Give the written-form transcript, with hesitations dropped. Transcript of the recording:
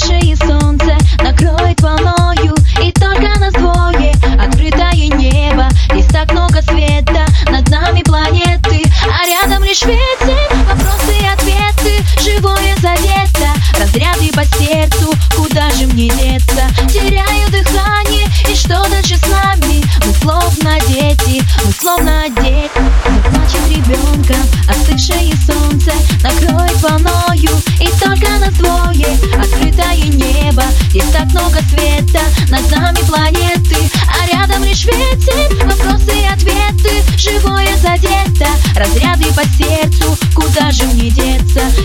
остывшее солнце накроет волною, и только нас двое, открытое небо. Здесь так много света, над нами планеты, а рядом лишь ветер. Вопросы и ответы, живое задето, разряды по сердцу, куда же мне деться? Теряю дыхание, и что дальше с нами? Мы словно дети, мы словно дети. Но плачет ребенком, остывшее солнце накроет волною, и только нас двое, открытое небо. Здесь так много света, над нами планеты, а рядом лишь ветер. Вопросы и ответы, живое задето, разряды по сердцу, куда же мне деться?